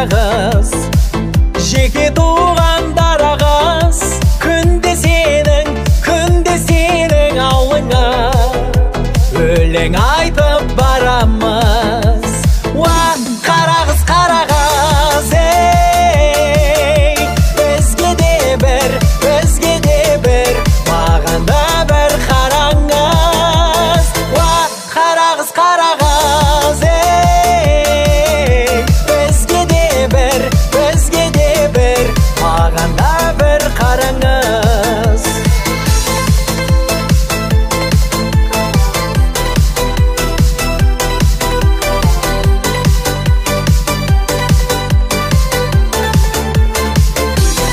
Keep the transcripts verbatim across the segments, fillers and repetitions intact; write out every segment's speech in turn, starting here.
қарағыз, жеке туғандар ағыз, күнде сенің, күнде сенің аулыңа өлең айтып барамыз. Уа, қарағыз, қарағыз, ей, бізге де бір, бізге де бір, маған да бір қараңыз. Уа, қарағыз, қарағыз, ей, бізге де бір, бізге де бір, маған да бір қараңыз.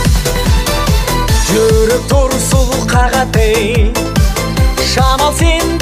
Жүріп тұр сұлу қағатай, шамал сен